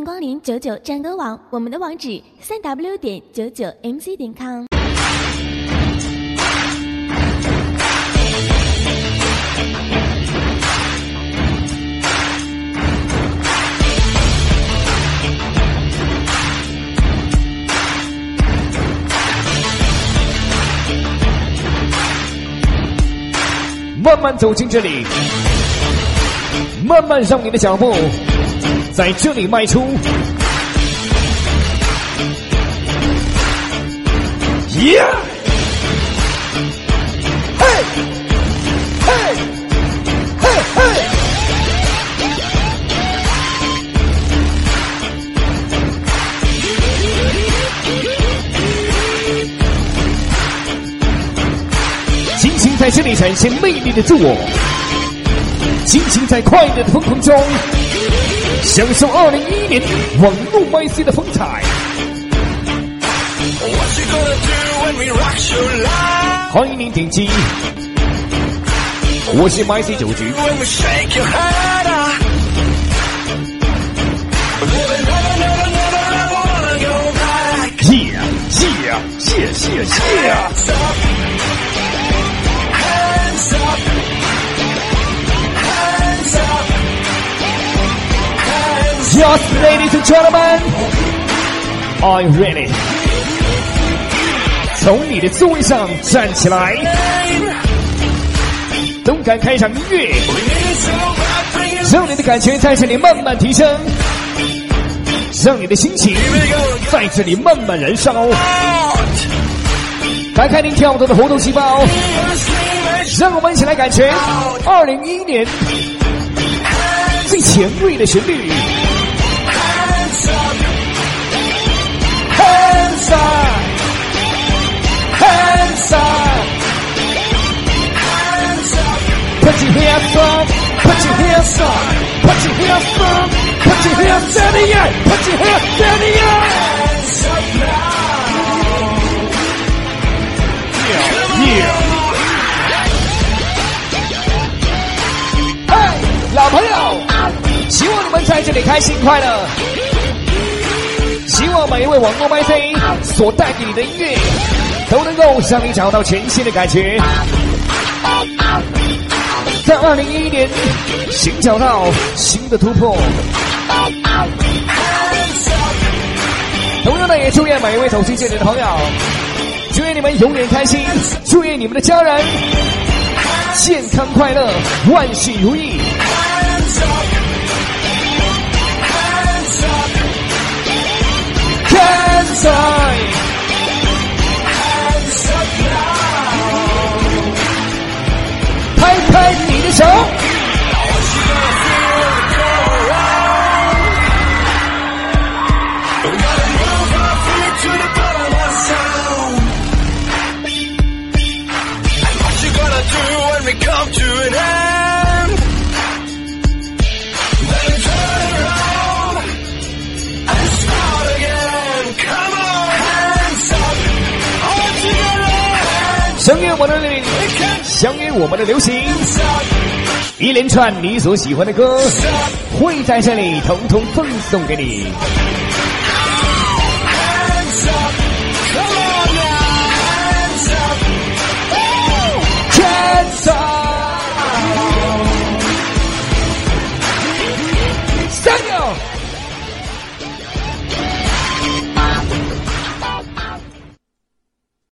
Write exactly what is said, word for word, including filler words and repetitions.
光临九九战歌网，我们的网址三 w 点九九 m c 点 com。 慢慢走进这里，慢慢让你的脚步在这里迈出。耶！嘿，嘿，嘿，嘿！尽情在这里展现魅力的自我，尽情在快乐的疯狂中享受二零一一年网络麦 C 的风采。欢迎您点击我是麦 C 九局。耶耶谢谢谢。Yes, ladies and gentlemen, are you ready? 从你的座位上站起来，动感开场音乐，让你的感觉在这里慢慢提升，让你的心情在这里慢慢燃烧。开开您跳动的活动细胞，让我们一起来感觉二零一一年最前卫的旋律。Hands up, hands up, hands up. Put your hands up, put your hands up, put your hands up, put your hands in the air, put your hands in the air. Hands up now. Yeah, yeah. Hey, 老朋友，希望你们在这里开心快乐。希望每一位网络麦 C 所带给你的音乐都能够让你找到全新的感觉，在二零一一年寻找到新的突破。同样的，也祝愿每一位走进这里的朋友，祝愿你们永远开心，祝愿你们的家人健康快乐，万事如意。Hands up, hands up now. 拍拍你的手。相约我们的流相约我们的流行，一连串你所喜欢的歌会在这里统统奉送给你。